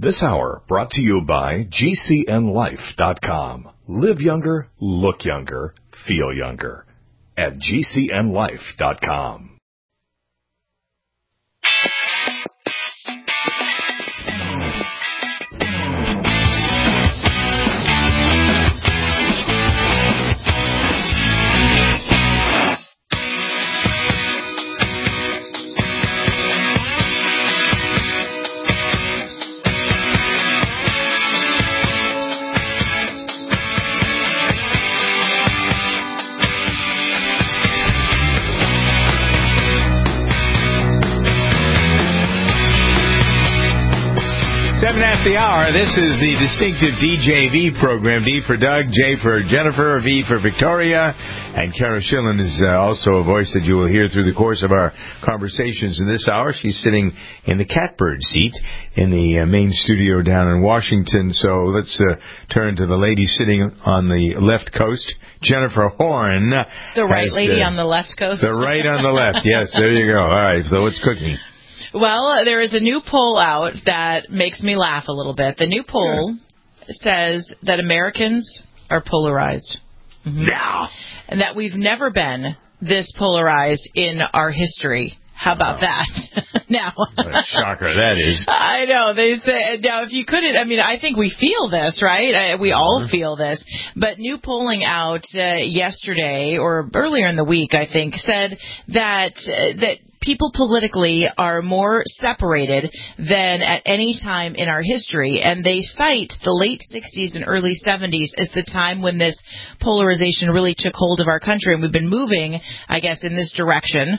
This hour brought to you by GCNLife.com. Live younger, look younger, feel younger. At GCNLife.com. At the hour, this is the distinctive DJV program. D for Doug, J for Jennifer, V for Victoria, and Kara Schillen is also a voice that you will hear through the course of our conversations in this hour. She's sitting in the catbird seat in the main studio down in Washington. So let's turn to the lady sitting on the left coast, Jennifer Horn. The right lady on the left coast? The right on the left, yes, there you go. All right, so what's cooking? Well, there is a new poll out that makes me laugh a little bit. The new poll says that Americans are polarized. Mm-hmm. Now. And that we've never been this polarized in our history. How about that? Now. What a shocker that is. I know. They say, now, if you couldn't, I mean, I think we feel this, right? We all feel this. But new polling out yesterday or earlier in the week, I think, said that people politically are more separated than at any time in our history, and they cite the late 60s and early 70s as the time when this polarization really took hold of our country, and we've been moving, I guess, in this direction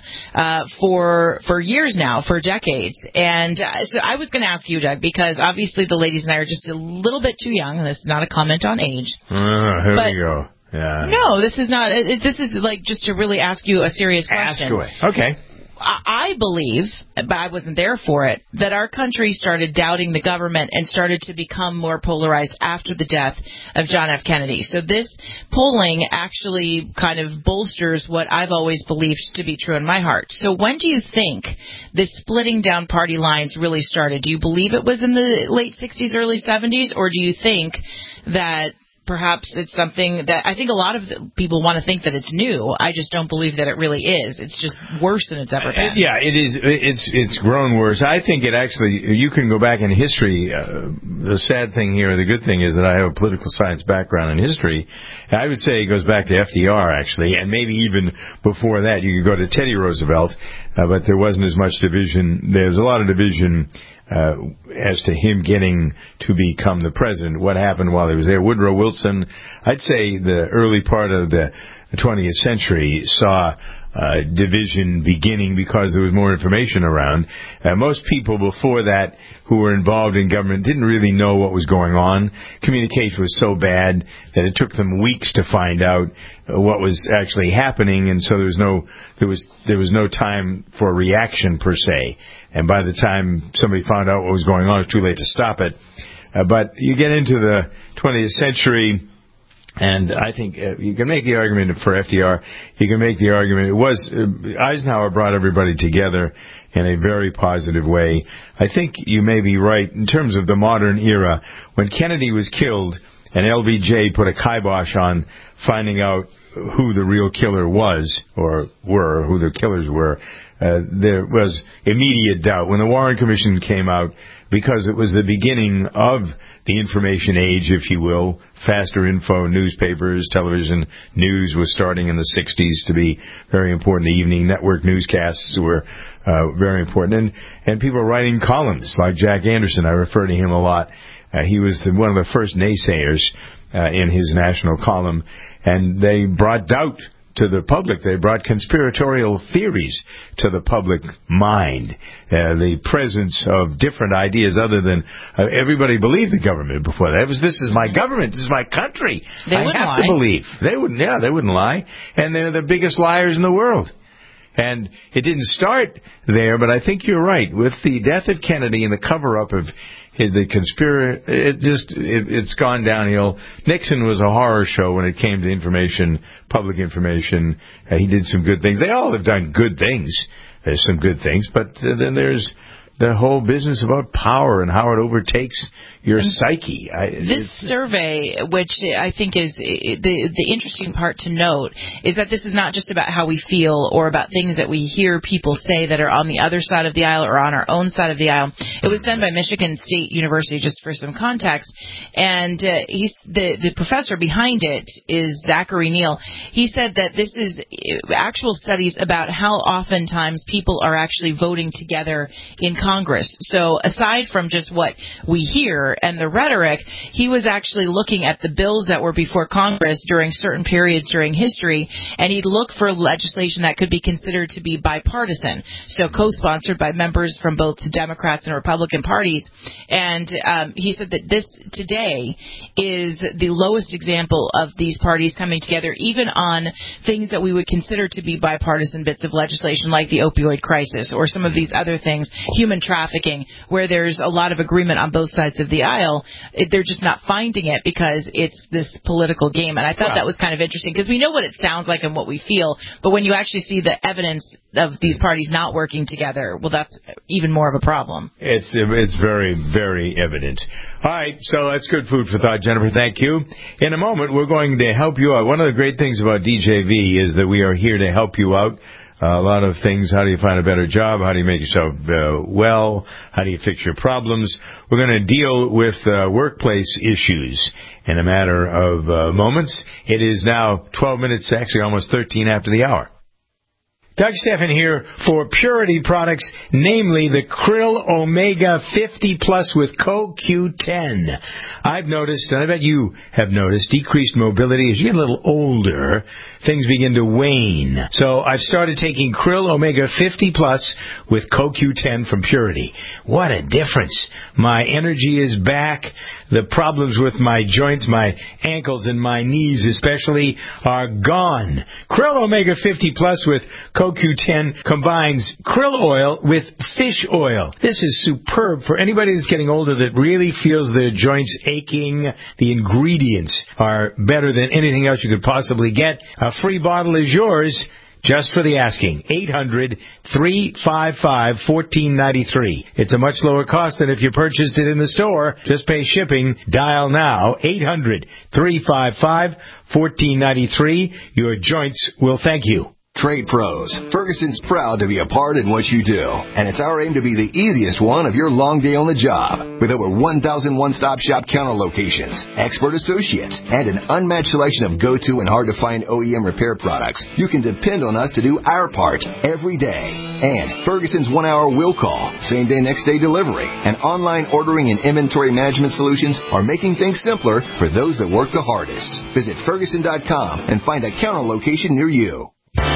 for years now, for decades. And so I was going to ask you, Doug, because obviously the ladies and I are just a little bit too young, and this is not a comment on age. Here we go. Yeah. No, this is not. This is like just to really ask you a serious question. Ask away. Okay. I believe, but I wasn't there for it, that our country started doubting the government and started to become more polarized after the death of John F. Kennedy. So this polling actually kind of bolsters what I've always believed to be true in my heart. So when do you think this splitting down party lines really started? Do you believe it was in the late 60s, early 70s, or do you think that perhaps it's something that I think a lot of people want to think that it's new. I just don't believe that it really is. It's just worse than it's ever been. Yeah, it is. It's grown worse. I think it actually, you can go back in history. The sad thing here, the good thing is that I have a political science background in history. I would say it goes back to FDR, actually, and maybe even before that. You could go to Teddy Roosevelt, but there wasn't as much division. There's a lot of division as to him getting to become the president. What happened while he was there? Woodrow Wilson, I'd say the early part of the 20th century saw division beginning because there was more information around. Most people before that who were involved in government didn't really know what was going on. Communication was so bad that it took them weeks to find out what was actually happening, and so there was no time for reaction per se. And by the time somebody found out what was going on, it was too late to stop it. But you get into the 20th century, and I think you can make the argument for FDR. You can make the argument it was Eisenhower brought everybody together in a very positive way. I think you may be right in terms of the modern era. When Kennedy was killed and LBJ put a kibosh on finding out who the real killer was or who the killers were, there was immediate doubt. When the Warren Commission came out, because it was the beginning of the information age, if you will, faster info, newspapers, television news was starting in the 60s to be very important. The evening network newscasts were very important. And people were writing columns like Jack Anderson. I refer to him a lot. He was one of the first naysayers in his national column, and they brought doubt to the public. They brought conspiratorial theories to the public mind. The presence of different ideas other than everybody believed the government before that. This is my government. This is my country. I have to believe. They wouldn't lie. And they're the biggest liars in the world. And it didn't start there, but I think you're right. With the death of Kennedy and the cover-up of the conspiracy, it's gone downhill. Nixon was a horror show when it came to information, public information. He did some good things. They all have done good things. There's some good things, but then there's the whole business about power and how it overtakes your psyche. This survey, which I think is the interesting part to note, is that this is not just about how we feel or about things that we hear people say that are on the other side of the aisle or on our own side of the aisle. It was done by Michigan State University, just for some context, and the professor behind it is Zachary Neal. He said that this is actual studies about how oftentimes people are actually voting together in Congress. So aside from just what we hear and the rhetoric, he was actually looking at the bills that were before Congress during certain periods during history, and he'd look for legislation that could be considered to be bipartisan, so co-sponsored by members from both the Democrats and Republican parties. And he said that this today is the lowest example of these parties coming together, even on things that we would consider to be bipartisan bits of legislation like the opioid crisis or some of these other things, human trafficking, where there's a lot of agreement on both sides of the aisle. They're just not finding it because it's this political game. And I thought that was kind of interesting because we know what it sounds like and what we feel, but when you actually see the evidence of these parties not working together, well, that's even more of a problem. It's very, very evident. All right, so that's good food for thought, Jennifer. Thank you. In a moment, we're going to help you out. One of the great things about DJV is that we are here to help you out. A lot of things. How do you find a better job? How do you make yourself well? How do you fix your problems? We're going to deal with workplace issues in a matter of moments. It is now 12 minutes, actually almost 13 after the hour. Doug Stephan here for Purity products, namely the Krill Omega 50 Plus with CoQ10. I've noticed, and I bet you have noticed, decreased mobility as you get a little older. Things begin to wane. So I've started taking Krill Omega 50 Plus with CoQ10 from Purity. What a difference. My energy is back. The problems with my joints, my ankles and my knees especially, are gone. Krill Omega 50 Plus with CoQ10 combines krill oil with fish oil. This is superb for anybody that's getting older that really feels their joints aching. The ingredients are better than anything else you could possibly get. A free bottle is yours just for the asking. 800-355-1493. It's a much lower cost than if you purchased it in the store. Just pay shipping. Dial now. 800-355-1493. Your joints will thank you. Trade Pros. Ferguson's proud to be a part in what you do, and it's our aim to be the easiest one of your long day on the job. With over 1,000 one-stop shop counter locations, expert associates, and an unmatched selection of go-to and hard-to-find OEM repair products, you can depend on us to do our part every day. And Ferguson's 1-hour will call, same-day, next-day delivery, and online ordering and inventory management solutions are making things simpler for those that work the hardest. Visit Ferguson.com and find a counter location near you.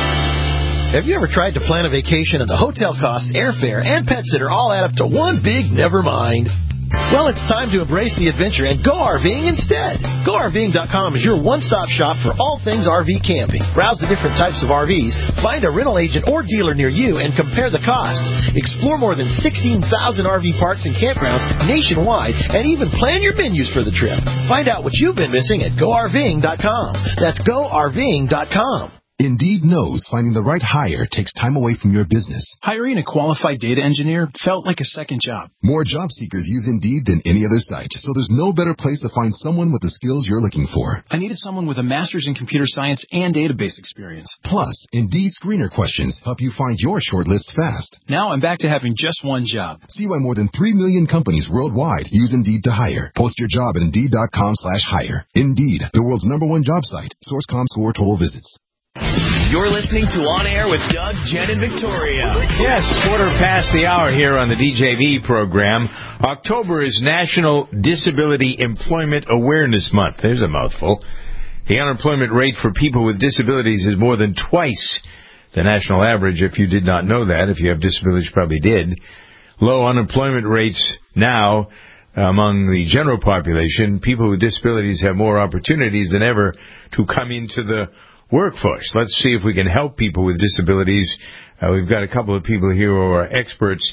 Have you ever tried to plan a vacation and the hotel costs, airfare, and pet sitter all add up to one big never mind? Well, it's time to embrace the adventure and go RVing instead. GoRVing.com is your one-stop shop for all things RV camping. Browse the different types of RVs, find a rental agent or dealer near you, and compare the costs. Explore more than 16,000 RV parks and campgrounds nationwide, and even plan your menus for the trip. Find out what you've been missing at GoRVing.com. That's GoRVing.com. Indeed knows finding the right hire takes time away from your business. Hiring a qualified data engineer felt like a second job. More job seekers use Indeed than any other site, so there's no better place to find someone with the skills you're looking for. I needed someone with a master's in computer science and database experience. Plus, Indeed screener questions help you find your shortlist fast. Now I'm back to having just one job. See why more than 3 million companies worldwide use Indeed to hire. Post your job at Indeed.com/hire. Indeed, the world's #1 job site. Source.com score total visits. You're listening to On Air with Doug, Jen, and Victoria. Yes, 1/4 the hour here on the DJV program. October is National Disability Employment Awareness Month. There's a mouthful. The unemployment rate for people with disabilities is more than twice the national average. If you did not know that, if you have disabilities, you probably did. Low unemployment rates now among the general population. People with disabilities have more opportunities than ever to come into the workforce. Let's see if we can help people with disabilities. We've got a couple of people here who are experts.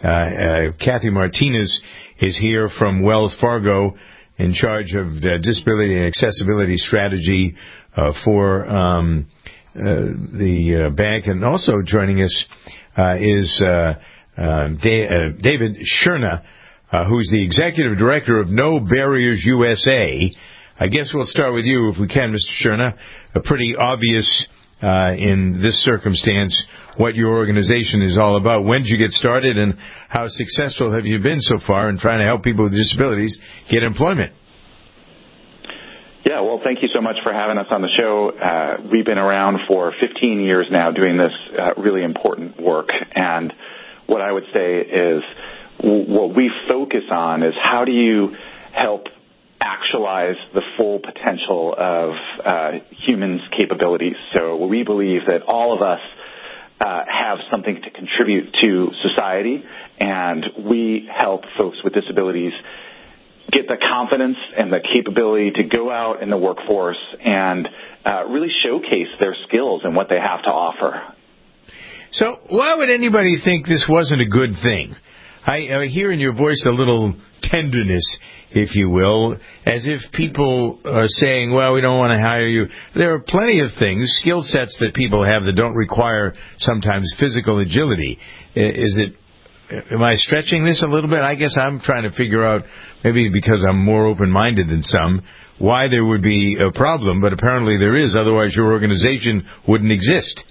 Kathy Martinez is here from Wells Fargo, in charge of disability and accessibility strategy for the bank. And also joining us is David Scherna, who's the executive director of No Barriers USA. I guess we'll start with you, if we can, Mr. Scherna. Pretty obvious in this circumstance what your organization is all about. When did you get started, and how successful have you been so far in trying to help people with disabilities get employment? Yeah, well, thank you so much for having us on the show. We've been around for 15 years now doing this really important work, and what I would say is what we focus on is how do you help actualize the full potential of humans' capabilities. So we believe that all of us have something to contribute to society, and we help folks with disabilities get the confidence and the capability to go out in the workforce and really showcase their skills and what they have to offer. So why would anybody think this wasn't a good thing? I hear in your voice a little tenderness, if you will, as if people are saying, well, we don't want to hire you. There are plenty of things, skill sets that people have that don't require sometimes physical agility. Am I stretching this a little bit? I guess I'm trying to figure out, maybe because I'm more open-minded than some, why there would be a problem, but apparently there is. Otherwise, your organization wouldn't exist.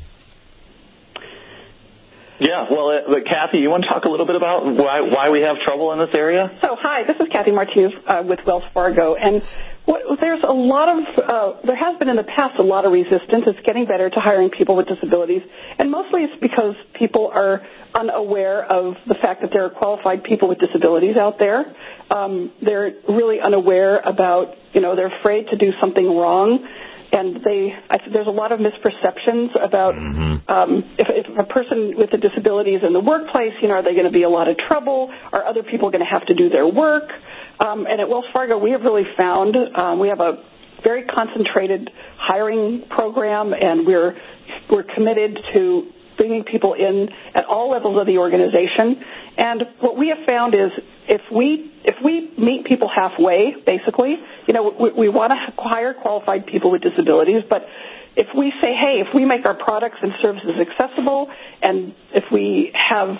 Yeah, well, Kathy, you want to talk a little bit about why we have trouble in this area? So, hi, this is Kathy Martinez with Wells Fargo, and there has been in the past a lot of resistance. It's getting better to hiring people with disabilities, and mostly it's because people are unaware of the fact that there are qualified people with disabilities out there. They're really unaware about, they're afraid to do something wrong. And there's a lot of misperceptions about if a person with a disability is in the workplace, are they going to be a lot of trouble? Are other people going to have to do their work? And at Wells Fargo, we have really found we have a very concentrated hiring program, and we're committed to bringing people in at all levels of the organization. And what we have found is if we meet people halfway, basically, we want to hire qualified people with disabilities, but if we say, hey, if we make our products and services accessible, and if we have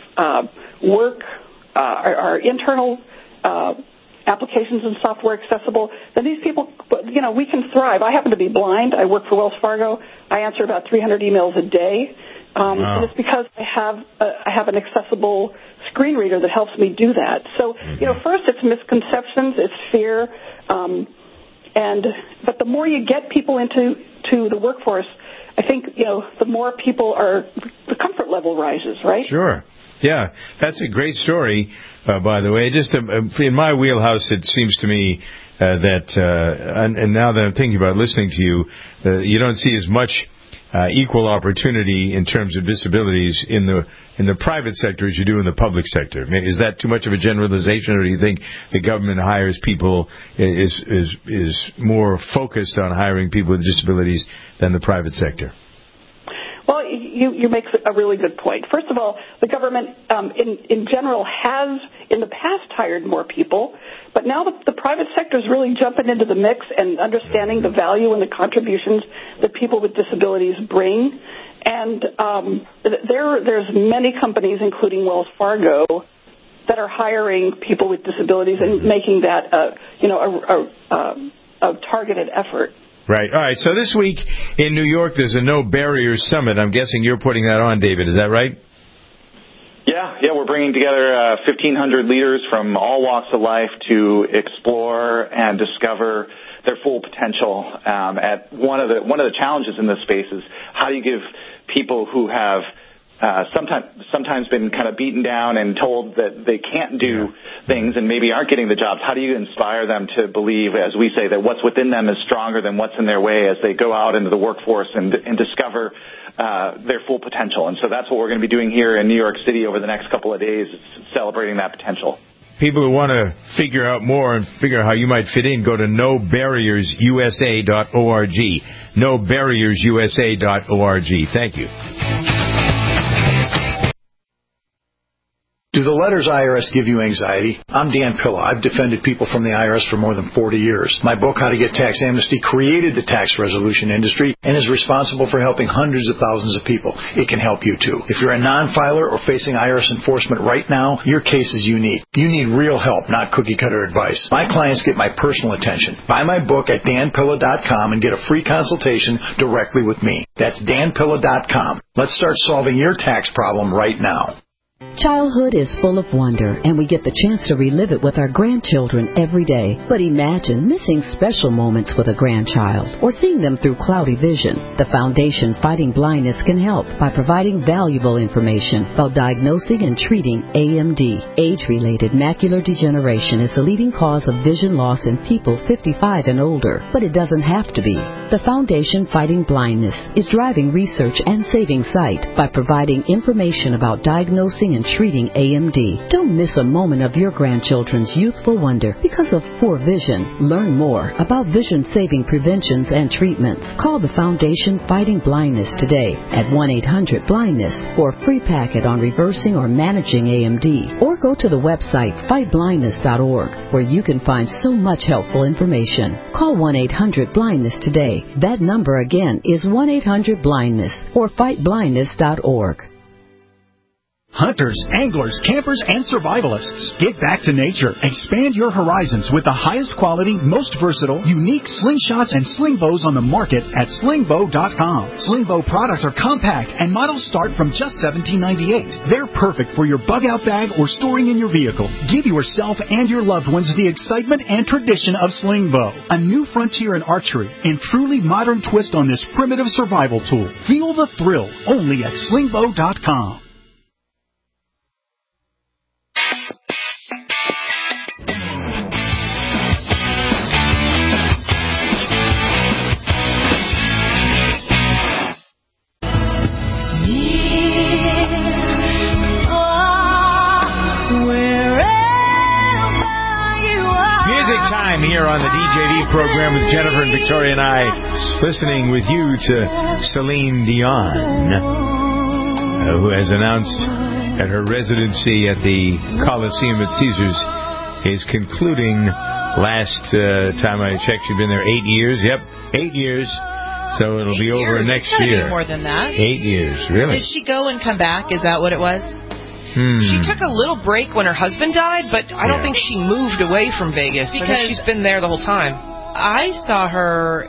our internal applications and software accessible, then these people, we can thrive. I happen to be blind. I work for Wells Fargo. I answer about 300 emails a day. And it's because I have an accessible screen reader that helps me do that. So, first it's misconceptions, it's fear, but the more you get people into the workforce, I think, the more people the comfort level rises, right? Sure. Yeah, that's a great story, by the way. Just in my wheelhouse, it seems to me that, and now that I'm thinking about listening to you, you don't see as much equal opportunity in terms of disabilities in the private sector as you do in the public sector. Is that too much of a generalization, or do you think the government hires people is more focused on hiring people with disabilities than the private sector? Well, you make a really good point. First of all, the government in general has in the past hired more people, but now the private sector is really jumping into the mix and understanding the value and the contributions that people with disabilities bring. And there's many companies, including Wells Fargo, that are hiring people with disabilities and making that a targeted effort. Right. All right. So this week in New York, there's a No Barriers Summit. I'm guessing you're putting that on, David. Is that right? Yeah. We're bringing together 1,500 leaders from all walks of life to explore and discover their full potential. At one of the challenges in this space is how do you give people who have sometimes been kind of beaten down and told that they can't do things and maybe aren't getting the jobs, how do you inspire them to believe, as we say, that what's within them is stronger than what's in their way as they go out into the workforce and discover their full potential? And so that's what we're going to be doing here in New York City over the next couple of days, is celebrating that potential. People who want to figure out more and figure out how you might fit in, go to nobarriersusa.org. Nobarriersusa.org. Thank you. Do the letters IRS give you anxiety? I'm Dan Pilla. I've defended people from the IRS for more than 40 years. My book, How to Get Tax Amnesty, created the tax resolution industry and is responsible for helping hundreds of thousands of people. It can help you too. If you're a non-filer or facing IRS enforcement right now, your case is unique. You need real help, not cookie-cutter advice. My clients get my personal attention. Buy my book at danpilla.com and get a free consultation directly with me. That's danpilla.com. Let's start solving your tax problem right now. Childhood is full of wonder, and we get the chance to relive it with our grandchildren every day. But imagine missing special moments with a grandchild or seeing them through cloudy vision. The Foundation Fighting Blindness can help by providing valuable information about diagnosing and treating AMD. Age-related macular degeneration is the leading cause of vision loss in people 55 and older, but it doesn't have to be. The Foundation Fighting Blindness is driving research and saving sight by providing information about diagnosing and treating AMD. Don't miss a moment of your grandchildren's youthful wonder because of poor vision. Learn more about vision-saving preventions and treatments. Call the Foundation Fighting Blindness today at 1-800-BLINDNESS for a free packet on reversing or managing AMD. Or go to the website fightblindness.org where you can find so much helpful information. Call 1-800-BLINDNESS today. That number again is 1-800-BLINDNESS or fightblindness.org. Hunters, anglers, campers, and survivalists. Get back to nature. Expand your horizons with the highest quality, most versatile, unique slingshots and sling bows on the market at slingbow.com. Slingbow products are compact and models start from just $17.98. They're perfect for your bug-out bag or storing in your vehicle. Give yourself and your loved ones the excitement and tradition of Slingbow, a new frontier in archery and truly modern twist on this primitive survival tool. Feel the thrill only at slingbow.com. Time here on the DJV program with Jennifer and Victoria and I, listening with you to Celine Dion, who has announced that her residency at the Coliseum at Caesars is concluding. Last time I checked, she'd been there 8 years. Yep, 8 years. So it'll be over next year. More than that. 8 years, really. Did she go and come back? Is that what it was? She took a little break when her husband died, but I don't think she moved away from Vegas. Because she's been there the whole time. I saw her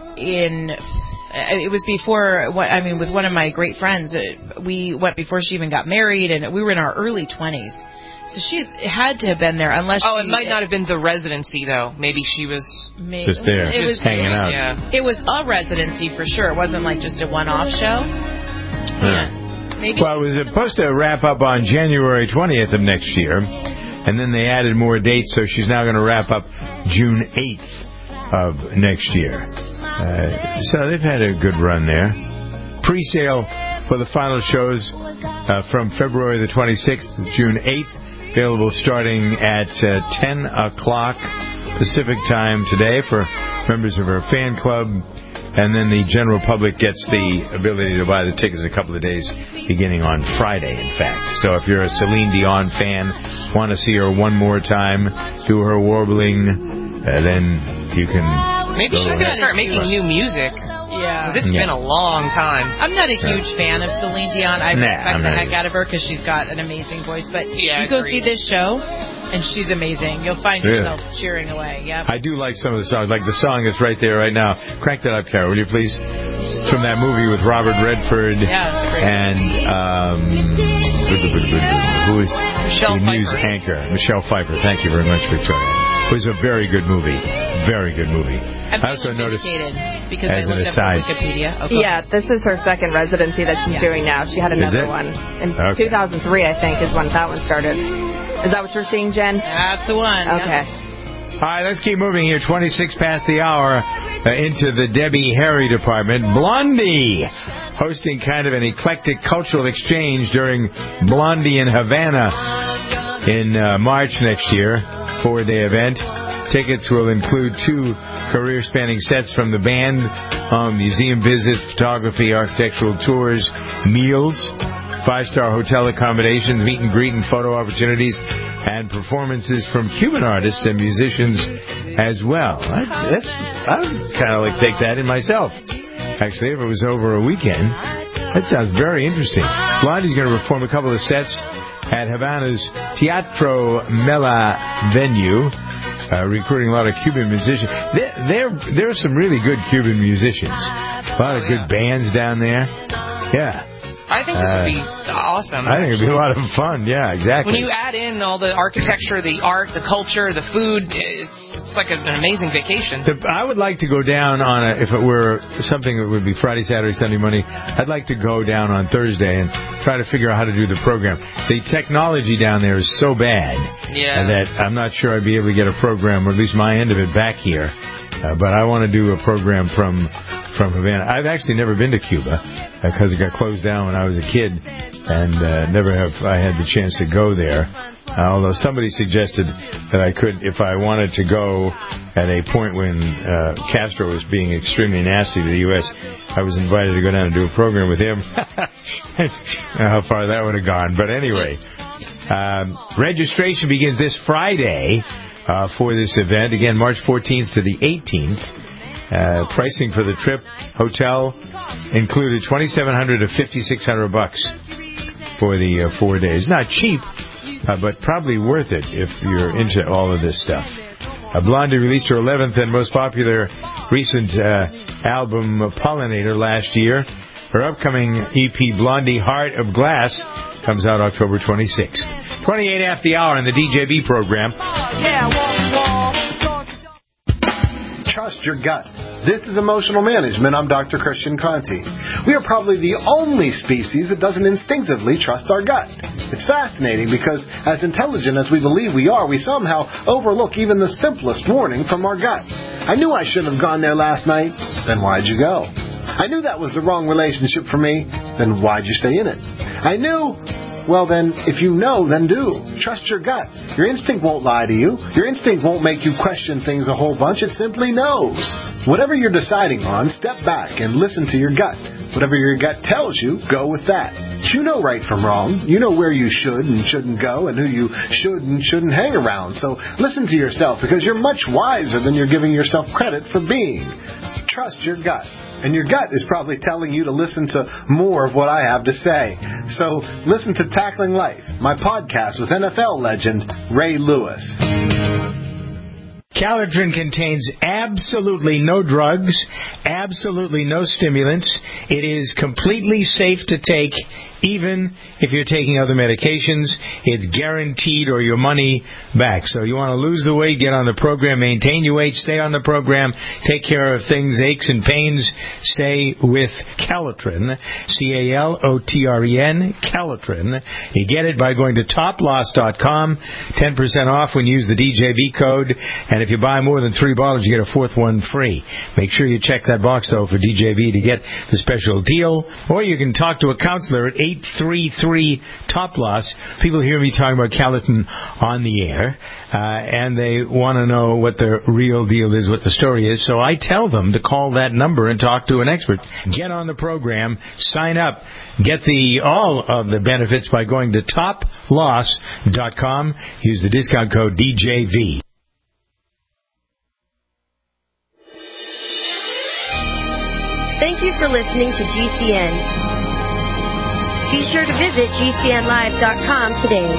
it was before, with one of my great friends. We went before she even got married, and we were in our early 20s. So she's had to have been there, unless it might not have been the residency, though. Maybe she was just there, just hanging out. Yeah. It was a residency for sure. It wasn't like just a one-off show. Yeah. Maybe. Well, it was supposed to wrap up on January 20th of next year, and then they added more dates, so she's now going to wrap up June 8th of next year. So they've had a good run there. Pre-sale for the final shows from February the 26th to June 8th, available starting at 10 o'clock Pacific time today for members of our fan club. And then the general public gets the ability to buy the tickets in a couple of days, beginning on Friday, in fact. So if you're a Celine Dion fan, want to see her one more time, do her warbling, then you can... Maybe she's going to start making new music. Yeah. Because it's been a long time. I'm not a huge fan of Celine Dion. I respect the heck out of her because she's got an amazing voice. But you go see this show, and she's amazing. You'll find yourself cheering away. Yep. I do like some of the songs, like the song that's right there right now. Crank that up, Carol, will you please? It's from that movie with Robert Redford. Yeah, it's a great who is the news anchor? Michelle Pfeiffer. Thank you very much, Victoria. It was a very good movie. Very good movie. I also noticed, because as an aside, Wikipedia. Yeah, this is her second residency that she's doing now. She had another one in 2003, I think, is when that one started. Is that what you're seeing, Jen? That's the one. Okay. All right, let's keep moving here. 26 past the hour into the Debbie Harry department. Blondie hosting kind of an eclectic cultural exchange during Blondie in Havana in March next year, 4-day event. Tickets will include 2 career-spanning sets from the band, museum visits, photography, architectural tours, meals, 5-star hotel accommodations, meet and greet and photo opportunities, and performances from Cuban artists and musicians as well. I would kind of like take that in myself. Actually, if it was over a weekend, that sounds very interesting. Blondie's going to perform a couple of sets at Havana's Teatro Mela venue, recruiting a lot of Cuban musicians. There are some really good Cuban musicians. A lot of good bands down there. Yeah. I think this would be awesome. I think it would be a lot of fun. Yeah, exactly. When you add in all the architecture, the art, the culture, the food, it's like an amazing vacation. I would like to go down on if it were something that would be Friday, Saturday, Sunday, Monday, I'd like to go down on Thursday and try to figure out how to do the program. The technology down there is so bad that I'm not sure I'd be able to get a program, or at least my end of it, back here. But I want to do a program from Havana. I've actually never been to Cuba because it got closed down when I was a kid, and never have I had the chance to go there. Although somebody suggested that I could, if I wanted to go at a point when Castro was being extremely nasty to the U.S., I was invited to go down and do a program with him. How far that would have gone. But anyway, registration begins this Friday for this event. Again, March 14th to the 18th. Pricing for the trip, hotel included $2,700 to $5,600 for the 4 days. Not cheap, but probably worth it if you're into all of this stuff. Blondie released her 11th and most popular recent album, Pollinator, last year. Her upcoming EP, Blondie Heart of Glass, comes out October 26th. 28 after the hour in the DJB program. Trust your gut. This is Emotional Management. I'm Dr. Christian Conti. We are probably the only species that doesn't instinctively trust our gut. It's fascinating because as intelligent as we believe we are, we somehow overlook even the simplest warning from our gut. I knew I shouldn't have gone there last night. Then why'd you go? I knew that was the wrong relationship for me. Then why'd you stay in it? I knew... Well, then, if you know, then do. Trust your gut. Your instinct won't lie to you. Your instinct won't make you question things a whole bunch. It simply knows. Whatever you're deciding on, step back and listen to your gut. Whatever your gut tells you, go with that. You know right from wrong. You know where you should and shouldn't go and who you should and shouldn't hang around. So listen to yourself because you're much wiser than you're giving yourself credit for being. Trust your gut. And your gut is probably telling you to listen to more of what I have to say. So listen to Tackling Life, my podcast with NFL legend Ray Lewis. Calitrin contains absolutely no drugs, absolutely no stimulants. It is completely safe to take, even if you're taking other medications. It's guaranteed or your money back. So you want to lose the weight, get on the program, maintain your weight, stay on the program, take care of things, aches and pains, stay with Calitrin, Calotren, Calitrin. You get it by going to toploss.com, 10% off when you use the DJB code, and if you buy more than 3 bottles, you get a 4th one free. Make sure you check that box, though, for DJB to get the special deal, or you can talk to a counselor at 833-TOP-LOSS. People hear me talking about Calitrin on the air, and they want to know what the real deal is, what the story is, so I tell them to call that number and talk to an expert. Get on the program, sign up, get all of the benefits by going to toploss.com. Use the discount code DJV. Thank you for listening to GCN. Be sure to visit GCNlive.com today.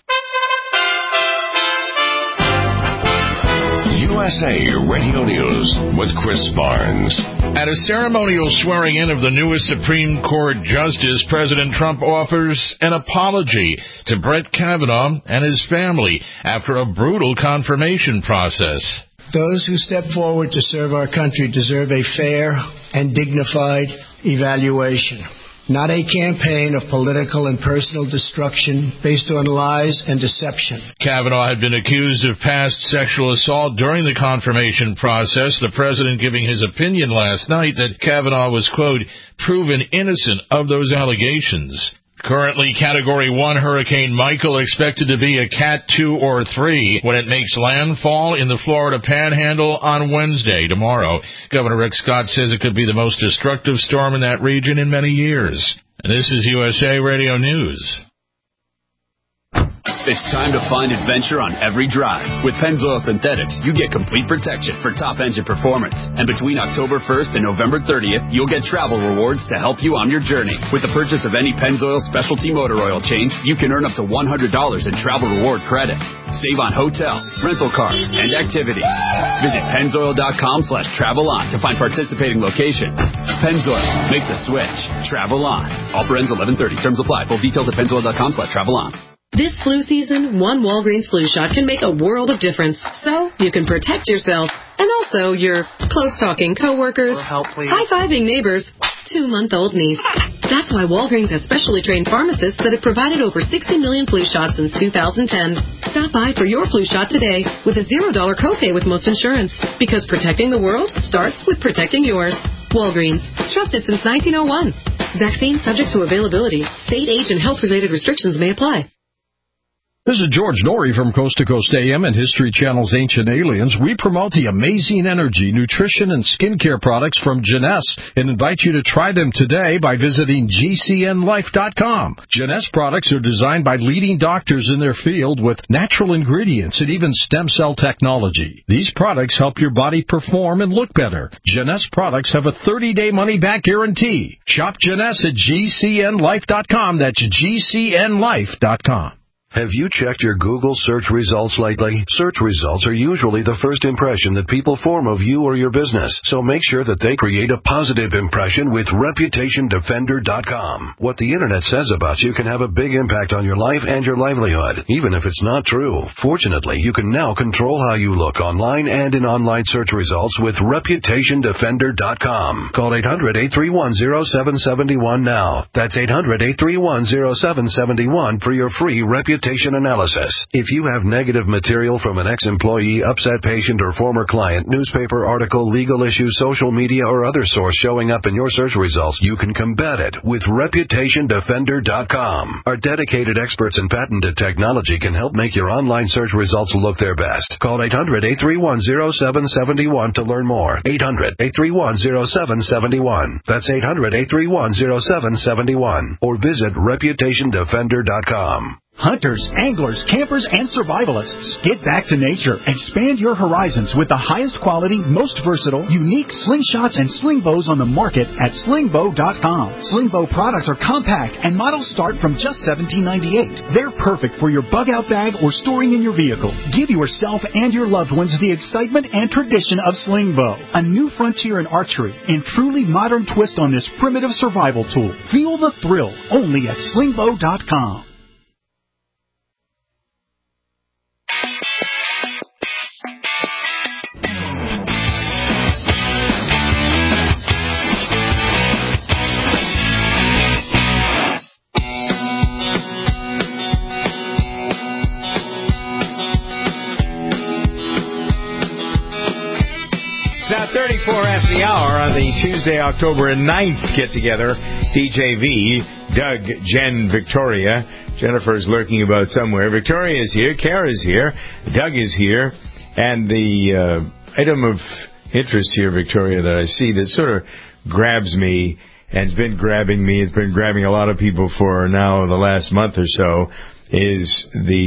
USA Radio News with Chris Barnes. At a ceremonial swearing-in of the newest Supreme Court Justice, President Trump offers an apology to Brett Kavanaugh and his family after a brutal confirmation process. Those who step forward to serve our country deserve a fair and dignified evaluation, not a campaign of political and personal destruction based on lies and deception. Kavanaugh had been accused of past sexual assault during the confirmation process, the president giving his opinion last night that Kavanaugh was, quote, proven innocent of those allegations. Currently Category 1 Hurricane Michael expected to be a Cat 2 or 3 when it makes landfall in the Florida Panhandle on Wednesday, tomorrow. Governor Rick Scott says it could be the most destructive storm in that region in many years. And this is USA Radio News. It's time to find adventure on every drive. With Pennzoil Synthetics, you get complete protection for top engine performance. And between October 1st and November 30th, you'll get travel rewards to help you on your journey. With the purchase of any Pennzoil specialty motor oil change, you can earn up to $100 in travel reward credit. Save on hotels, rental cars, and activities. Visit Pennzoil.com/travel-on to find participating locations. Pennzoil. Make the switch. Travel on. Offer ends 11/30. Terms apply. Full details at Pennzoil.com/travel-on. This flu season, one Walgreens flu shot can make a world of difference. So you can protect yourself and also your close-talking coworkers, high-fiving neighbors, 2-month-old niece. That's why Walgreens has specially trained pharmacists that have provided over 60 million flu shots since 2010. Stop by for your flu shot today with a $0 copay with most insurance. Because protecting the world starts with protecting yours. Walgreens. Trusted since 1901. Vaccine subject to availability. State, age, and health-related restrictions may apply. This is George Norrie from Coast to Coast AM and History Channel's Ancient Aliens. We promote the amazing energy, nutrition, and skincare products from Jeunesse and invite you to try them today by visiting GCNLife.com. Jeunesse products are designed by leading doctors in their field with natural ingredients and even stem cell technology. These products help your body perform and look better. Jeunesse products have a 30-day money-back guarantee. Shop Jeunesse at GCNLife.com. That's GCNLife.com. Have you checked your Google search results lately? Search results are usually the first impression that people form of you or your business, so make sure that they create a positive impression with ReputationDefender.com. What the Internet says about you can have a big impact on your life and your livelihood, even if it's not true. Fortunately, you can now control how you look online and in online search results with ReputationDefender.com. Call 800-831-0771 now. That's 800-831-0771 for your free reputation analysis. If you have negative material from an ex-employee, upset patient, or former client, newspaper article, legal issue, social media, or other source showing up in your search results, you can combat it with ReputationDefender.com. Our dedicated experts in patented technology can help make your online search results look their best. Call 800-831-0771 to learn more. 800-831-0771. That's 800-831-0771. Or visit ReputationDefender.com. Hunters, anglers, campers, and survivalists. Get back to nature. Expand your horizons with the highest quality, most versatile, unique slingshots and sling bows on the market at slingbow.com. Sling bow products are compact and models start from just $17.98. They're perfect for your bug-out bag or storing in your vehicle. Give yourself and your loved ones the excitement and tradition of sling bow. A new frontier in archery and truly modern twist on this primitive survival tool. Feel the thrill only at slingbow.com. Now 34 after the hour on the Tuesday, October 9th get-together. DJ V, Doug, Jen, Victoria. Jennifer's lurking about somewhere. Victoria is here. Kara's here. Doug is here. And the item of interest here, Victoria, that I see that sort of grabs me and has been grabbing me, it's been grabbing a lot of people for now the last month or so, is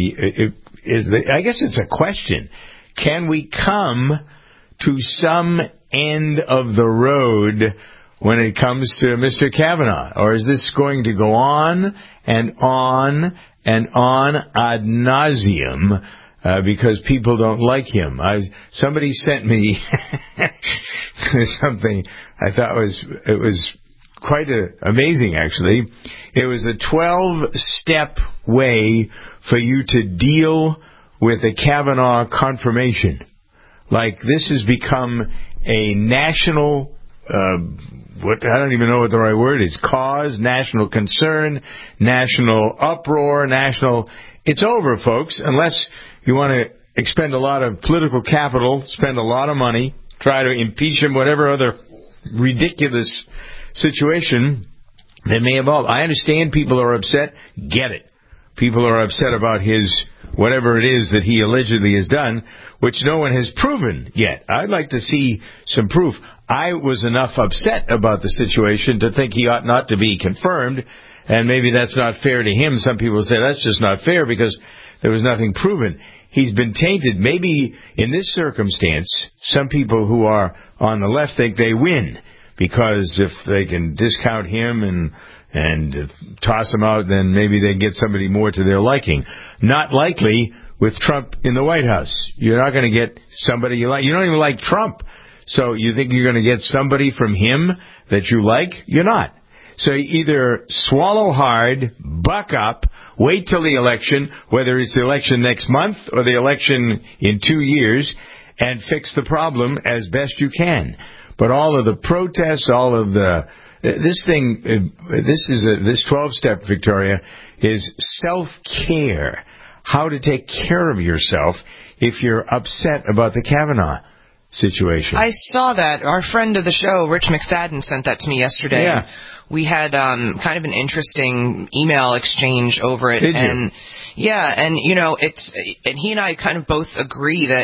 I guess it's a question. Can we come to some end of the road when it comes to Mr. Kavanaugh? Or is this going to go on and on and on ad nauseum because people don't like him? Somebody sent me something I thought was quite amazing, actually. It was a 12-step way for you to deal with a Kavanaugh confirmation. Like, this has become a national, I don't even know what the right word is, cause, national concern, national uproar, it's over, folks, unless you want to expend a lot of political capital, spend a lot of money, try to impeach him, whatever other ridiculous situation. They may evolve. I understand people are upset. Get it. People are upset about his, whatever it is that he allegedly has done, which no one has proven yet. I'd like to see some proof. I was enough upset about the situation to think he ought not to be confirmed, and maybe that's not fair to him. Some people say that's just not fair because there was nothing proven. He's been tainted. Maybe in this circumstance, some people who are on the left think they win, because if they can discount him and toss him out, then maybe they get somebody more to their liking. Not likely with Trump in the White House. You're not going to get somebody you like. You don't even like Trump. So you think you're going to get somebody from him that you like? You're not. So either swallow hard, buck up, wait till the election, whether it's the election next month or the election in 2 years, and fix the problem as best you can. But all of the protests, all of the this 12-step, Victoria, is self-care. How to take care of yourself if you're upset about the Kavanaugh situation. I saw that. Our friend of the show, Rich McFadden, sent that to me yesterday. Yeah. We had kind of an interesting email exchange over it. Did you? And yeah, and you know, and he and I kind of both agree that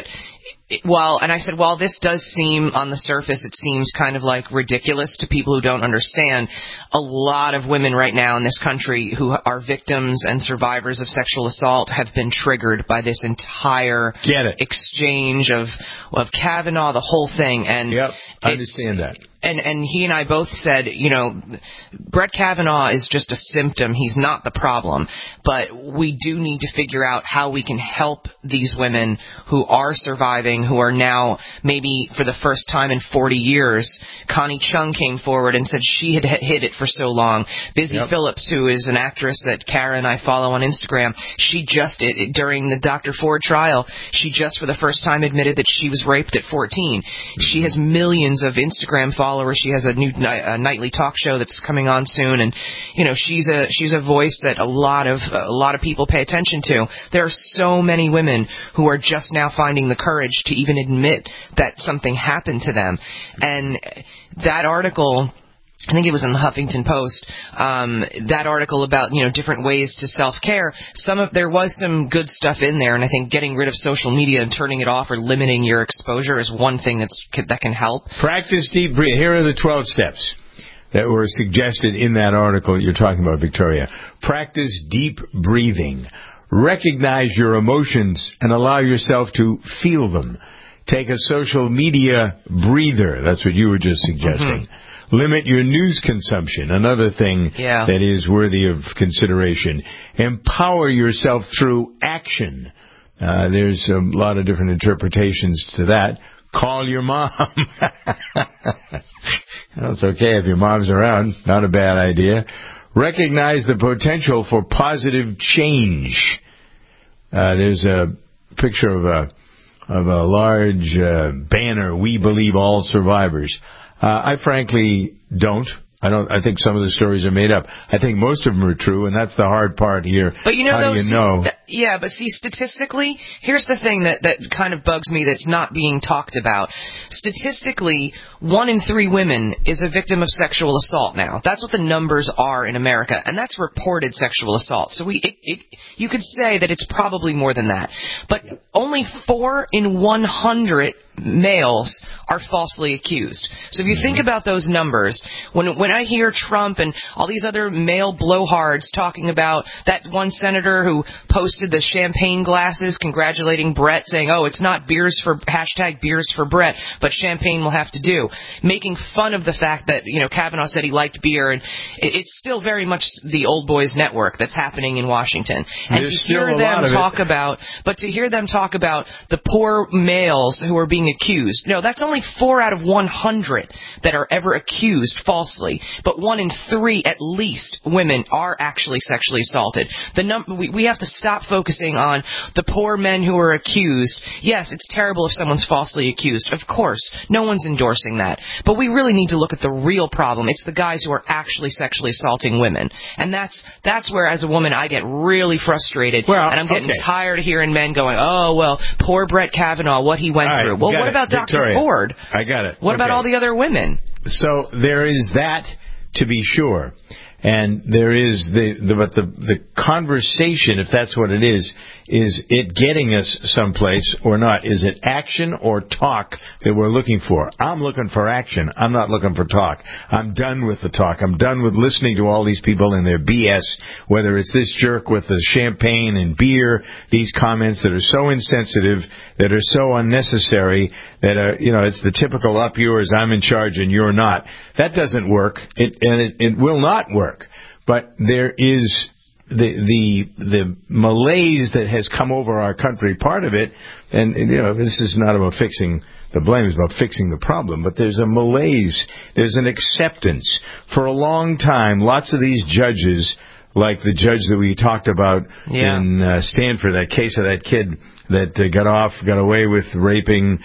and I said, while this does seem, on the surface, it seems kind of like ridiculous to people who don't understand, a lot of women right now in this country who are victims and survivors of sexual assault have been triggered by this entire exchange of Kavanaugh, the whole thing. And yep, I understand that. And he and I both said, you know, Brett Kavanaugh is just a symptom. He's not the problem. But we do need to figure out how we can help these women who are surviving, who are now maybe for the first time in 40 years. Connie Chung came forward and said she had hid it for so long. Busy Phillips, who is an actress that Kara and I follow on Instagram, she just, during the Dr. Ford trial, she just for the first time admitted that she was raped at 14. She has millions of Instagram followers. She has a new nightly talk show that's coming on soon, and you know she's a voice that a lot of people pay attention to. There are so many women who are just now finding the courage to even admit that something happened to them. And that article, I think it was in the Huffington Post, that article about, you know, different ways to self-care, there was some good stuff in there, and I think getting rid of social media and turning it off or limiting your exposure is one thing that can help. Practice deep breathing. Here are the 12 steps that were suggested in that article you're talking about, Victoria. Practice deep breathing. Recognize your emotions and allow yourself to feel them. Take a social media breather. That's what you were just suggesting. Mm-hmm. Limit your news consumption, another thing that is worthy of consideration. Empower yourself through action. There's a lot of different interpretations to that. Call your mom. Well, it's okay if your mom's around. Not a bad idea. Recognize the potential for positive change. There's a picture of a large banner, "We Believe All Survivors." I frankly don't. I think some of the stories are made up. I think most of them are true, and that's the hard part here. But you know, how do you know? But see, statistically, here's the thing that kind of bugs me that's not being talked about. Statistically, 1 in 3 women is a victim of sexual assault now. That's what the numbers are in America, and that's reported sexual assault. So you could say that it's probably more than that. But only 4 in 100 males are falsely accused. So if you think about those numbers, when I hear Trump and all these other male blowhards talking about that one senator who posted the champagne glasses congratulating Brett, saying, oh, it's not beers for Brett, but champagne will have to do, making fun of the fact that, you know, Kavanaugh said he liked beer, and it's still very much the old boys network that's happening in Washington. And to hear them talk about the poor males who are being accused, no, that's only 4 out of 100 that are ever accused falsely, but 1 in 3 at least women are actually sexually assaulted. We have to stop focusing on the poor men who are accused. Yes, it's terrible if someone's falsely accused. Of course, no one's endorsing that. But we really need to look at the real problem. It's the guys who are actually sexually assaulting women. And that's where, as a woman, I get really frustrated. And I'm getting tired of hearing men going, oh, well, poor Brett Kavanaugh, what he went through. Well, what about Dr. Ford? I got it. What about all the other women? So there is that, to be sure. And there is the conversation, if that's what it is it getting us someplace or not? Is it action or talk that we're looking for? I'm looking for action. I'm not looking for talk. I'm done with the talk. I'm done with listening to all these people and their BS, whether it's this jerk with the champagne and beer, these comments that are so insensitive, that are so unnecessary, that are, it's the typical up yours, I'm in charge and you're not. That doesn't work. It will not work. But there is the malaise that has come over our country, part of it, and this is not about fixing the blame, it's about fixing the problem, but there's a malaise, there's an acceptance. For a long time, lots of these judges, like the judge that we talked about in Stanford, that case of that kid that got away with raping,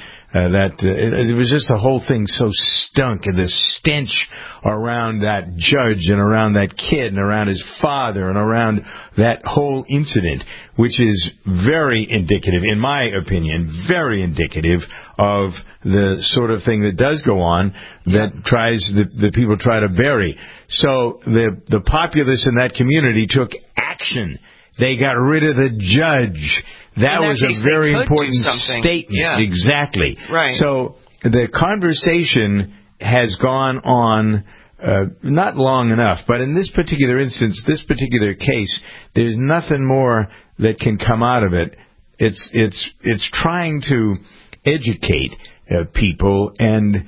it was just the whole thing so stunk, and the stench around that judge and around that kid and around his father and around that whole incident, which is very indicative, in my opinion, very indicative of the sort of thing that does go on that people try to bury. So the populace in that community took action. They got rid of the judge. That was a very important statement. Yeah. Exactly. Right. So the conversation has gone on not long enough, but in this particular instance, this particular case, there's nothing more that can come out of it. It's trying to educate people, and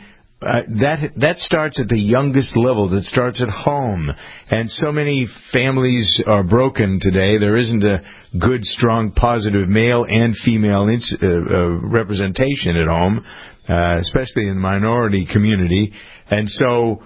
that starts at the youngest level. That starts at home. And so many families are broken today. There isn't a good, strong, positive male and female representation at home, especially in the minority community. And so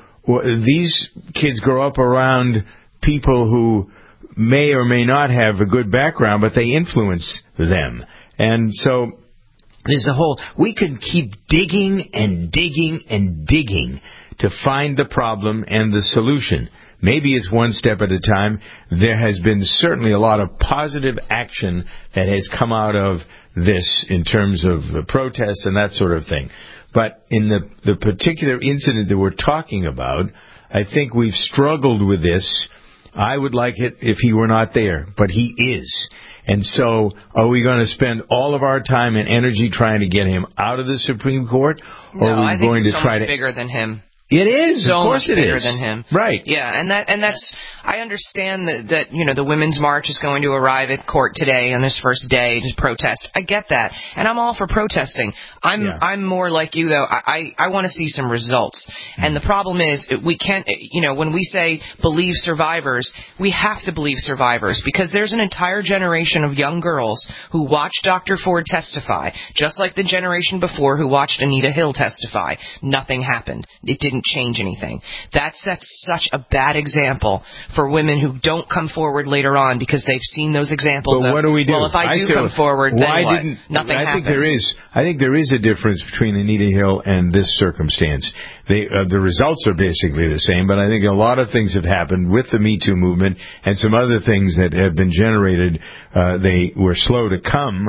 these kids grow up around people who may or may not have a good background, but they influence them. And so there's we can keep digging and digging and digging to find the problem and the solution. Maybe it's one step at a time. There has been certainly a lot of positive action that has come out of this in terms of the protests and that sort of thing. But in the particular incident that we're talking about, I think we've struggled with this. I would like it if he were not there, but he is. And so, are we going to spend all of our time and energy trying to get him out of the Supreme Court? Or are we going to try to... bigger than him. It is. So of course much it bigger is. than him. Right. Yeah, and that's I understand that the Women's March is going to arrive at court today on this first day to protest. I get that. And I'm all for protesting. I'm more like you though. I want to see some results. And the problem is we can't when we say believe survivors, we have to believe survivors, because there's an entire generation of young girls who watched Dr. Ford testify, just like the generation before who watched Anita Hill testify. Nothing happened. It didn't change anything. That sets such a bad example for women who don't come forward later on because they've seen those examples. But what do we do? Well, if I do come forward, then what? Nothing happens. I think there is a difference between Anita Hill and this circumstance. The results are basically the same, but I think a lot of things have happened with the Me Too movement and some other things that have been generated. They were slow to come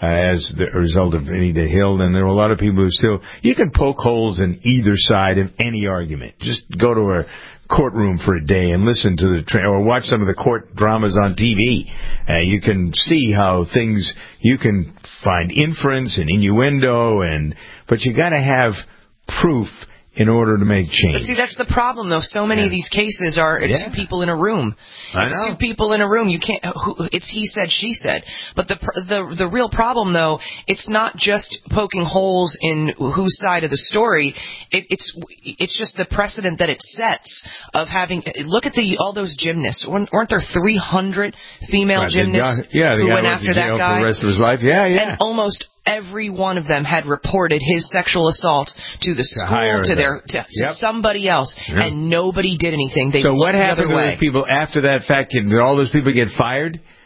as the result of Anita Hill, and there were a lot of people who still... You can poke holes in either side of any argument. Just go to a courtroom for a day and listen to or watch some of the court dramas on TV. You can see how things... You can find inference and innuendo, but you got to have proof in order to make change. But see, that's the problem, though. So many of these cases are two people in a room. It's two people in a room. You can't. It's he said, she said. But the real problem, though, it's not just poking holes in whose side of the story. It's just the precedent that it sets of having. Look at all those gymnasts. Weren't there 300 female gymnasts who went after that guy for the rest of his life? Yeah. And almost every one of them had reported his sexual assaults to the school, to somebody else, and nobody did anything. They so what happened to those people after that fact? Did all those people get fired?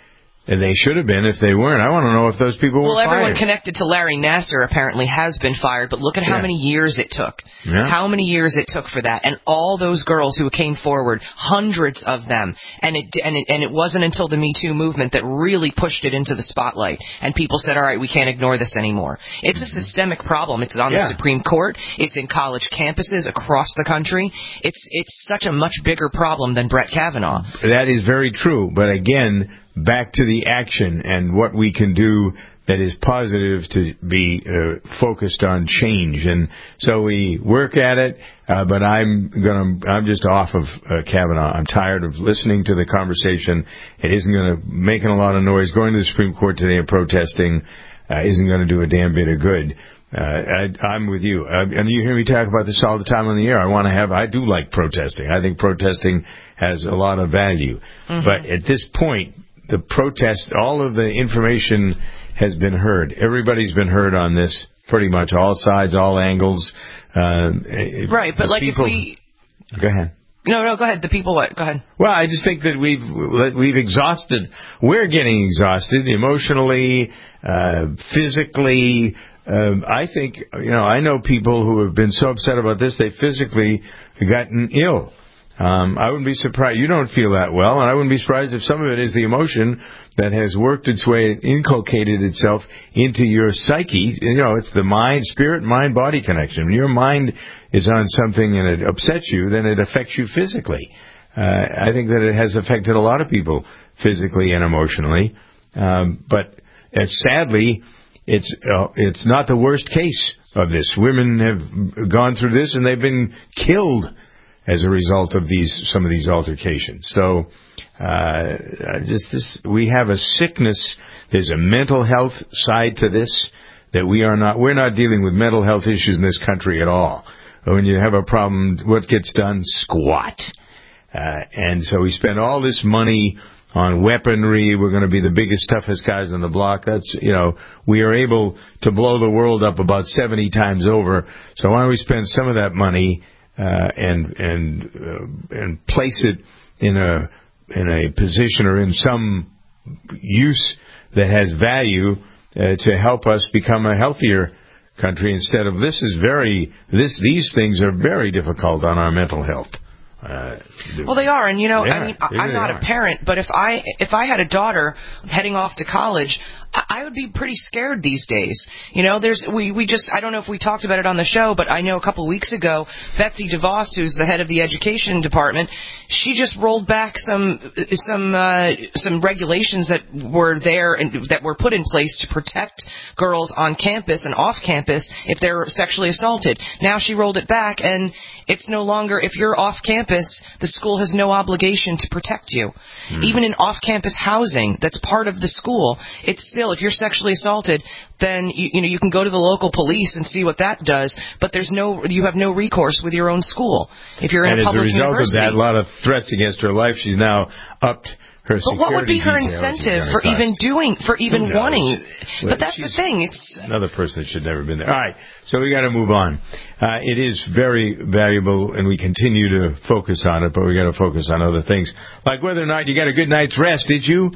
And they should have been if they weren't. I want to know if those people were fired. Well, everyone connected to Larry Nassar apparently has been fired, but look at how many years it took. Yeah. How many years it took for that. And all those girls who came forward, hundreds of them. And it wasn't until the Me Too movement that really pushed it into the spotlight. And people said, all right, we can't ignore this anymore. It's a systemic problem. It's on the Supreme Court. It's in college campuses across the country. It's such a much bigger problem than Brett Kavanaugh. That is very true. But again, back to the action and what we can do that is positive to be focused on change. And so we work at it, but I'm just off of Kavanaugh. I'm tired of listening to the conversation. It isn't going to making a lot of noise. Going to the Supreme Court today and protesting isn't going to do a damn bit of good. I'm with you. And you hear me talk about this all the time on the air. I do like protesting. I think protesting has a lot of value. Mm-hmm. But at this point, the protest, all of the information has been heard. Everybody's been heard on this, pretty much, all sides, all angles. Right, but like people, if we... Go ahead. No, go ahead. The people what? Go ahead. Well, I just think that we've exhausted. We're getting exhausted emotionally, physically. I think, I know people who have been so upset about this, they physically gotten ill. I wouldn't be surprised. You don't feel that well, and I wouldn't be surprised if some of it is the emotion that has worked its way, inculcated itself into your psyche. It's the spirit, mind, body connection. When your mind is on something and it upsets you, then it affects you physically. I think that it has affected a lot of people physically and emotionally. But sadly, it's not the worst case of this. Women have gone through this and they've been killed as a result of some of these altercations. So, we have a sickness. There's a mental health side to this that we're not dealing with mental health issues in this country at all. When you have a problem, what gets done? Squat. And so we spend all this money on weaponry. We're going to be the biggest, toughest guys on the block. That's, we are able to blow the world up about 70 times over. So why don't we spend some of that money and place it in a position or in some use that has value to help us become a healthier country instead of these things are very difficult on our mental health. Well, they are, and I'm not a parent, but if I had a daughter heading off to college, I would be pretty scared these days. I don't know if we talked about it on the show, but I know a couple of weeks ago, Betsy DeVos, who's the head of the education department, she just rolled back some regulations that were there and that were put in place to protect girls on campus and off campus if they're sexually assaulted. Now she rolled it back, and it's no longer, if you're off campus, the school has no obligation to protect you. Even in off-campus housing that's part of the school, it's still, if you're sexually assaulted, then you can go to the local police and see what that does, but you have no recourse with your own school if you're in a public university. And as a result of that, a lot of threats against her life. She's now upped her security. But what would be her incentive for even wanting? But that's the thing. It's another person that should never have been there. All right, so we got to move on. It is very valuable, and we continue to focus on it, but we got to focus on other things, like whether or not you got a good night's rest. Did you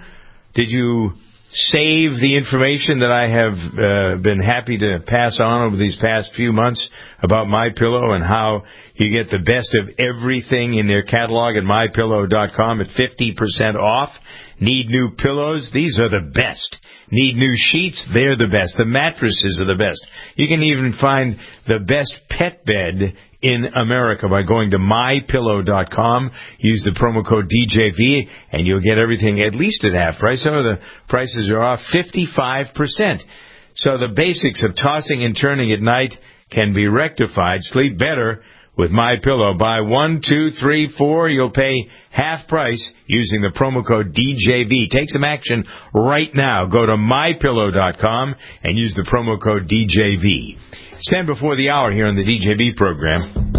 save the information that I have been happy to pass on over these past few months about MyPillow and how you get the best of everything in their catalog at MyPillow.com at 50% off? Need new pillows? These are the best. Need new sheets? They're the best. The mattresses are the best. You can even find the best pet bed in America by going to MyPillow.com. Use the promo code DJV, and you'll get everything at least at half price. Some of the prices are off 55%. So the basics of tossing and turning at night can be rectified. Sleep better with MyPillow. Buy 1, 2, 3, 4. You'll pay half price using the promo code DJV. Take some action right now. Go to MyPillow.com and use the promo code DJV. It's 10 before the hour here on the DJV program.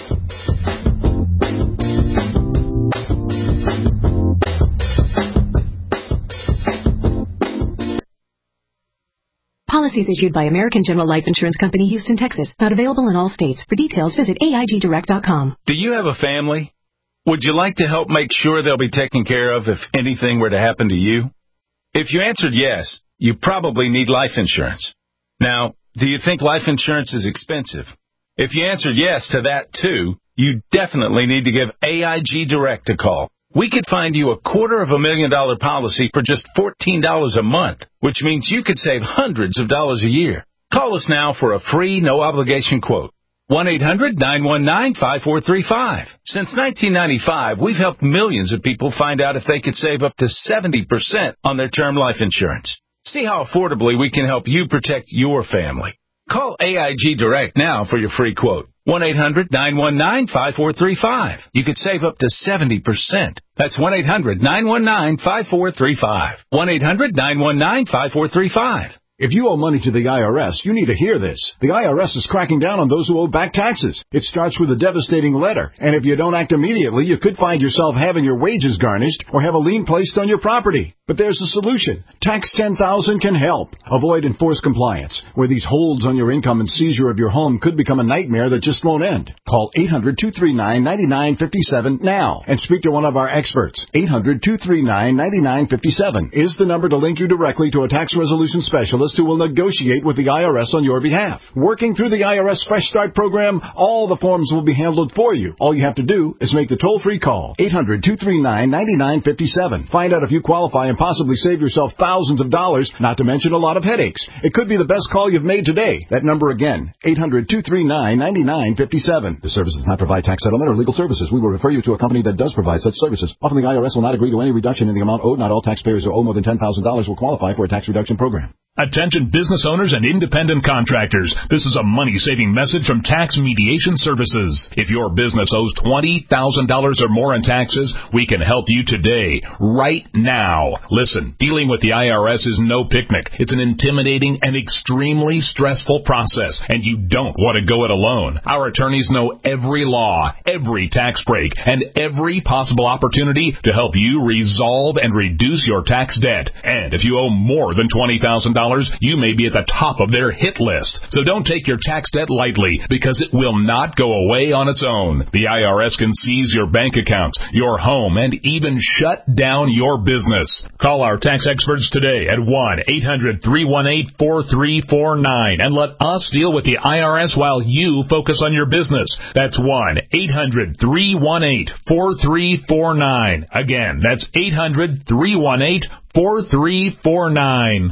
Policies issued by American General Life Insurance Company, Houston, Texas. Not available in all states. For details, visit AIGdirect.com. Do you have a family? Would you like to help make sure they'll be taken care of if anything were to happen to you? If you answered yes, you probably need life insurance. Now, do you think life insurance is expensive? If you answered yes to that, too, you definitely need to give AIG Direct a call. We could find you a $250,000 policy for just $14 a month, which means you could save hundreds of dollars a year. Call us now for a free, no-obligation quote. 1-800-919-5435. Since 1995, we've helped millions of people find out if they could save up to 70% on their term life insurance. See how affordably we can help you protect your family. Call AIG Direct now for your free quote. 1-800-919-5435. You could save up to 70%. That's 1-800-919-5435. 1-800-919-5435. If you owe money to the IRS, you need to hear this. The IRS is cracking down on those who owe back taxes. It starts with a devastating letter, and if you don't act immediately, you could find yourself having your wages garnished or have a lien placed on your property. But there's a solution. Tax 10,000 can help. Avoid enforced compliance, where these holds on your income and seizure of your home could become a nightmare that just won't end. Call 800-239-9957 now and speak to one of our experts. 800-239-9957 is the number to link you directly to a tax resolution specialist who will negotiate with the IRS on your behalf. Working through the IRS Fresh Start program, all the forms will be handled for you. All you have to do is make the toll-free call. 800-239-9957. Find out if you qualify and possibly save yourself thousands of dollars, not to mention a lot of headaches. It could be the best call you've made today. That number again, 800-239-9957. The service does not provide tax settlement or legal services. We will refer you to a company that does provide such services. Often the IRS will not agree to any reduction in the amount owed. Not all taxpayers who owe more than $10,000 will qualify for a tax reduction program. Attention business owners and independent contractors. This is a money-saving message from Tax Mediation Services. If your business owes $20,000 or more in taxes, we can help you today, right now. Listen, dealing with the IRS is no picnic. It's an intimidating and extremely stressful process, and you don't want to go it alone. Our attorneys know every law, every tax break, and every possible opportunity to help you resolve and reduce your tax debt. And if you owe more than $20,000, you may be at the top of their hit list. So don't take your tax debt lightly, because it will not go away on its own. The IRS can seize your bank accounts, your home, and even shut down your business. Call our tax experts today at 1-800-318-4349 and let us deal with the IRS while you focus on your business. That's 1-800-318-4349. Again, that's 800-318-4349.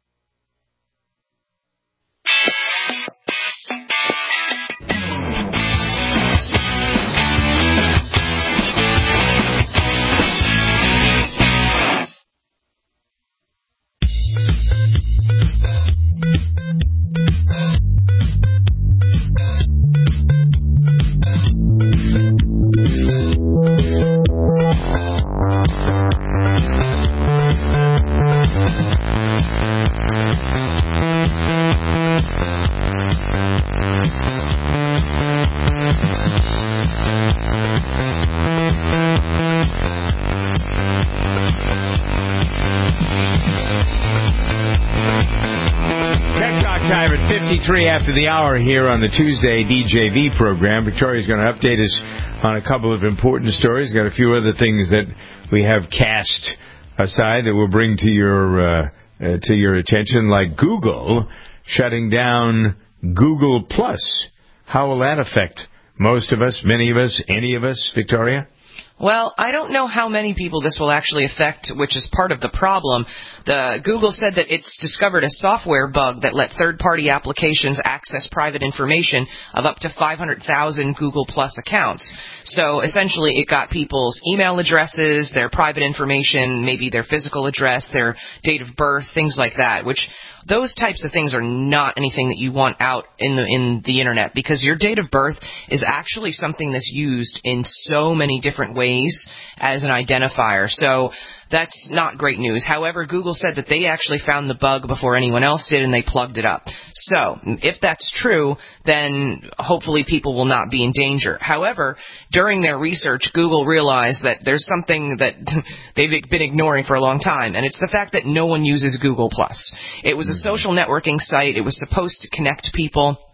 Time at 53 after the hour here on the Tuesday DJV program. Victoria's going to update us on a couple of important stories. Got a few other things that we have cast aside that we'll bring to your attention, like Google shutting down Google Plus. How will that affect most of us, many of us, any of us, Victoria? Well, I don't know how many people this will actually affect, which is part of the problem. Google said that it's discovered a software bug that let third-party applications access private information of up to 500,000 Google Plus accounts. So essentially it got people's email addresses, their private information, maybe their physical address, their date of birth, things like that, which those types of things are not anything that you want out in the internet, because your date of birth is actually something that's used in so many different ways as an identifier. So that's not great news. However, Google said that they actually found the bug before anyone else did, and they plugged it up. So if that's true, then hopefully people will not be in danger. However, during their research, Google realized that there's something that they've been ignoring for a long time, and it's the fact that no one uses Google+. It was a social networking site. It was supposed to connect people.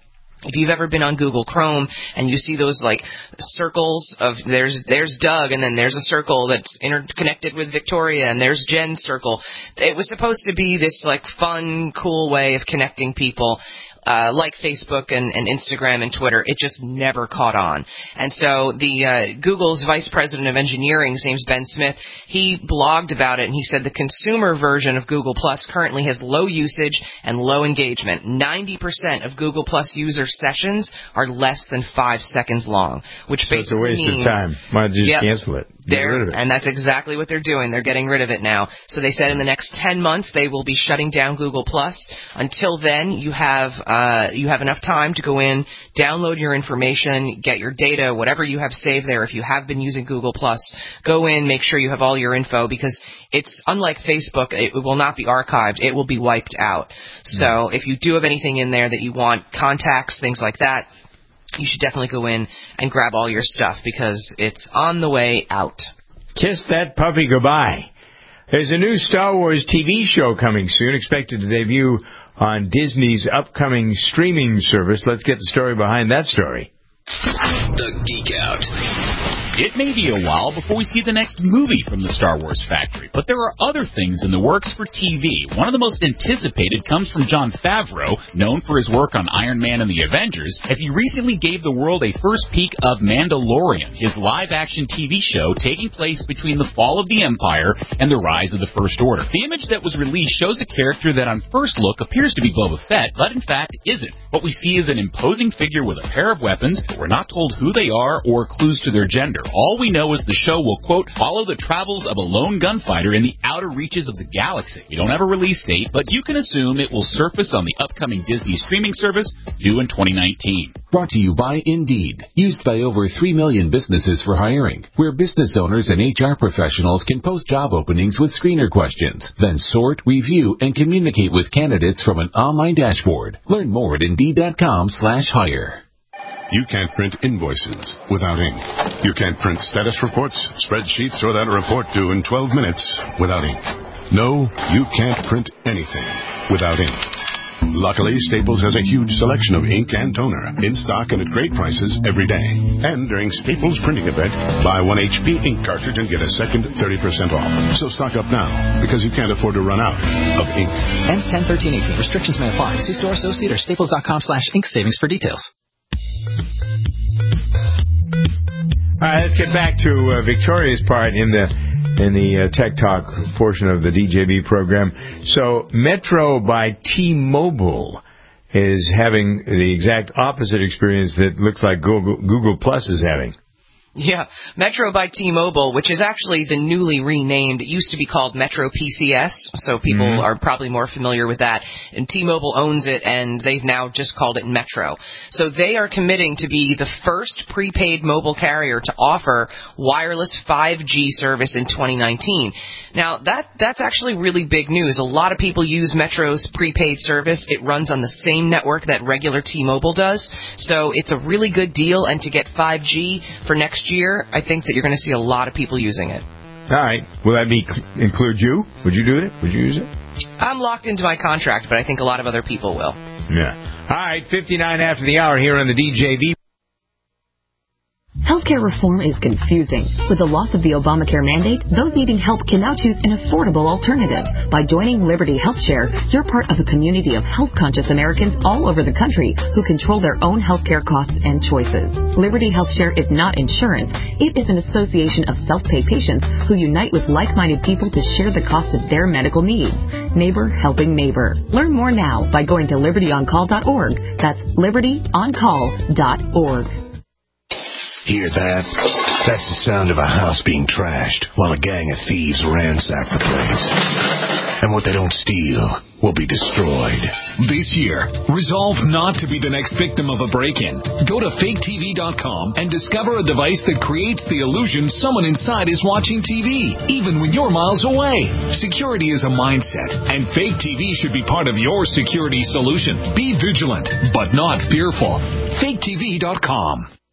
If you've ever been on Google Chrome and you see those like circles of there's Doug and then there's a circle that's interconnected with Victoria and there's Jen's circle, it was supposed to be this like fun, cool way of connecting people. Like Facebook and Instagram and Twitter, it just never caught on. And so Google's vice president of engineering, his name's Ben Smith, he blogged about it, and he said the consumer version of Google Plus currently has low usage and low engagement. 90% of Google Plus user sessions are less than 5 seconds long, which basically it's a waste means, of time. Might just cancel it. Get rid of it. And that's exactly what they're doing. They're getting rid of it now. So they said in the next 10 months they will be shutting down Google Plus. Until then, you have enough time to go in, download your information, get your data, whatever you have saved there. If you have been using Google Plus, go in, make sure you have all your info, because it's unlike Facebook. It will not be archived. It will be wiped out. So if you do have anything in there that you want, contacts, things like that, you should definitely go in and grab all your stuff because it's on the way out. Kiss that puppy goodbye. There's a new Star Wars TV show coming soon, expected to debut on Disney's upcoming streaming service. Let's get the story behind that story. The Geek Out. It may be a while before we see the next movie from the Star Wars factory, but there are other things in the works for TV. One of the most anticipated comes from Jon Favreau, known for his work on Iron Man and the Avengers, as he recently gave the world a first peek of Mandalorian, his live-action TV show taking place between the fall of the Empire and the rise of the First Order. The image that was released shows a character that on first look appears to be Boba Fett, but in fact isn't. What we see is an imposing figure with a pair of weapons, but we're not told who they are or clues to their gender. All we know is the show will, quote, follow the travels of a lone gunfighter in the outer reaches of the galaxy. We don't have a release date, but you can assume it will surface on the upcoming Disney streaming service due in 2019. Brought to you by Indeed, used by over 3 million businesses for hiring, where business owners and HR professionals can post job openings with screener questions, then sort, review, and communicate with candidates from an online dashboard. Learn more at Indeed.com/hire. You can't print invoices without ink. You can't print status reports, spreadsheets, or that report due in 12 minutes without ink. No, you can't print anything without ink. Luckily, Staples has a huge selection of ink and toner in stock and at great prices every day. And during Staples Printing Event, buy 1 HP ink cartridge and get a second 30% off. So stock up now, because you can't afford to run out of ink. Ends 10/13/18. Restrictions may apply. See store associate or staples.com/ink savings for details. All right, let's get back to Victoria's part in the Tech Talk portion of the DJB program. So Metro by T-Mobile is having the exact opposite experience that looks like Google Plus is having. Yeah, Metro by T-Mobile, which is actually the newly renamed, it used to be called Metro PCS, so people are probably more familiar with that. And T-Mobile owns it, and they've now just called it Metro. So they are committing to be the first prepaid mobile carrier to offer wireless 5G service in 2019. Now, that's actually really big news. A lot of people use Metro's prepaid service. It runs on the same network that regular T-Mobile does, so it's a really good deal, and to get 5G for next year, I think that you're going to see a lot of people using it. All right. Will that include you? Would you do it? Would you use it? I'm locked into my contract, but I think a lot of other people will. Yeah. All right. 59 after the hour here on the DJV. Healthcare reform is confusing. With the loss of the Obamacare mandate, those needing help can now choose an affordable alternative. By joining Liberty HealthShare, you're part of a community of health-conscious Americans all over the country who control their own healthcare costs and choices. Liberty HealthShare is not insurance. It is an association of self-pay patients who unite with like-minded people to share the cost of their medical needs. Neighbor helping neighbor. Learn more now by going to libertyoncall.org. That's libertyoncall.org. Hear that? That's the sound of a house being trashed while a gang of thieves ransack the place. And what they don't steal will be destroyed. This year, resolve not to be the next victim of a break-in. Go to faketv.com and discover a device that creates the illusion someone inside is watching TV, even when you're miles away. Security is a mindset, and Fake TV should be part of your security solution. Be vigilant, but not fearful. faketv.com.